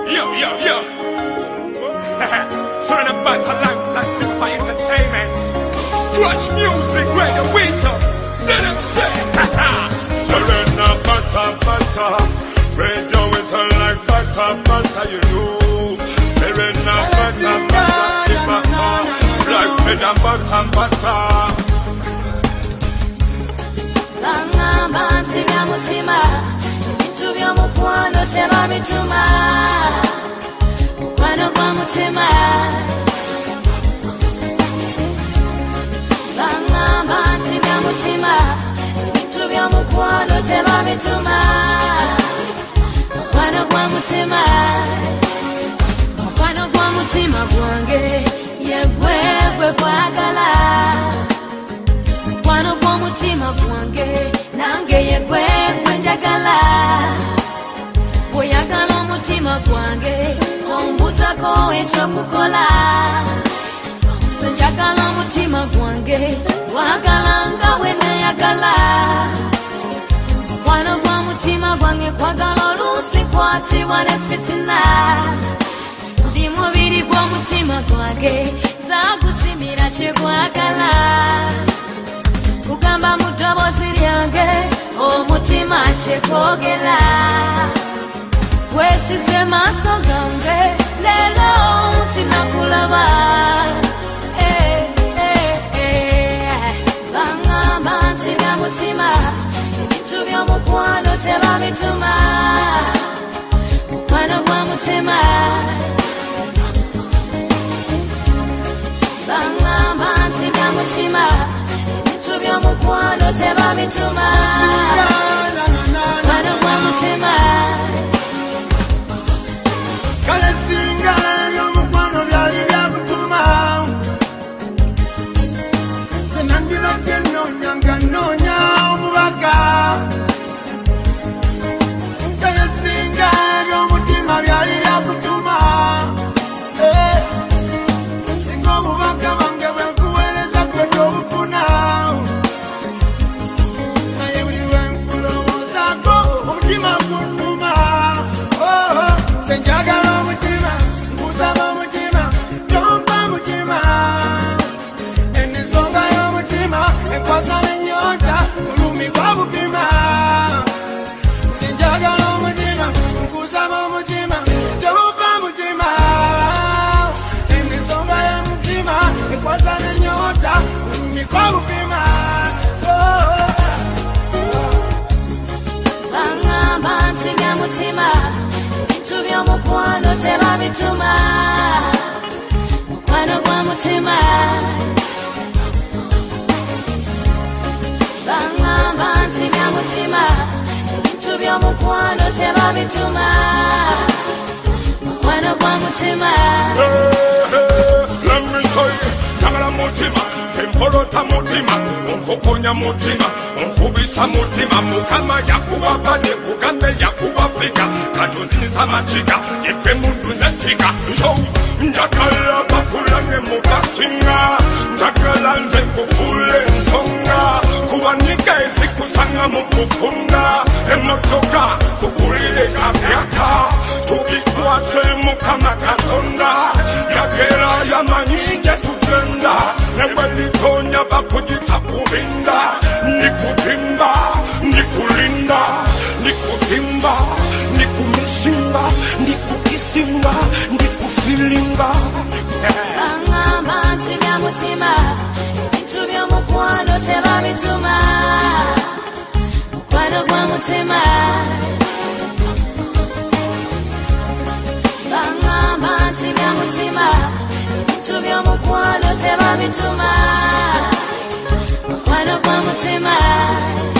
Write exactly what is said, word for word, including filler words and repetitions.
Yo, yo, yo. Son of Butt alongside Simba Entertainment. Watch music, where the winter. Let them say, Serena Butter, butter. Radio is her like butter, butter, you know. Serena Butter, butter, Simba. Like bread and butter, butter. Langa manti vya mutima, ibitu vya mukwano teba bituma. Mukwano kwa mutima. Langa manti vya mutima, ibitu vya mukwano teba bituma. Mukwano kwa mutima. Mukwano kwa mutima gwange, yegwegwe kwagala. Mukwano kwa mutima gwange, nange yegwegwe njagala. Oyagala omutima gwange, ombuzako ekyokukola. Njagala omutima gwange, wagala nga we nayagala. Mukwano gwa mutima gwange, kwagala oluusi kwatibwa ne fitina. Ndi mubiri gw'omutima gwange, zagusimira kyegwagala. Kugamba mu ddoboozi lyange, omutima kyekwogera. Weesize maaso gange, leero sinakulaba. Eh, eh, eh. Bangamba nti bya mutima, ebintu by'omukwano teba bituma. Mukwano gwa mutima. Bangamba nti bya mutima, ebintu by'omukwano teba bituma. Mukwano gwa mutima. Kale singa by'omukwano byali bya kutuma. Se nandirodde nnoonya nga nnoonya omubaka. Kale singa by'omutima byali bya kutuma. Eh, singa obubaka bwange bwe nkuweereza ggwe tobufuna. Naye buli lwe nkulowoozaako omutima gunnuma. Oh, oh, nze njagala omutima, nkusaba omutima, tompa mutima. Ensonga y'omutima ekwasa n'ennyonta, bulumi kwa bupima. Nze njagala omutima, nkusaba omutima, tompa mutima. Ensonga y'omutima ekwasa n'ennyonta, bulumi kwa bupima. Oh, oh. Bangamba nti bya mutima, ebintu by'omukwano teba bituma. Mukwano gwa mutima. Bangamba nti bya mutima, ebintu by'omukwano teba bituma. Mukwano gwa mutima. Let me say, Tangala mutima, Tempolota mutima, Onkokonya mutima, Onkubisa mutima, Mukama yakuba bade, Kugambe yakuba fika, Kajuzini samachika, Yepe mundu nechika. So, Njakala bakulange mukasinga, Njakala nze kufule nsonga, Kuwanika esikusanga mukufunda, Emotoka, kukulile kabyaka, Tubikwase mukama katonda, Yagera yamanyije tugenda, Nebelitonya bakujita kulinda, Nikutimba, nikulinda, nikutimba, nikumisimba, nikukisimba, nikufilimba. Bangamba nti bya mutima, ebintu by'omukwano teba bituma. Mukwano gwa mutima. Bangamba nti bya mutima, ebintu by'omukwano teba bituma. Mukwano gwa mutima.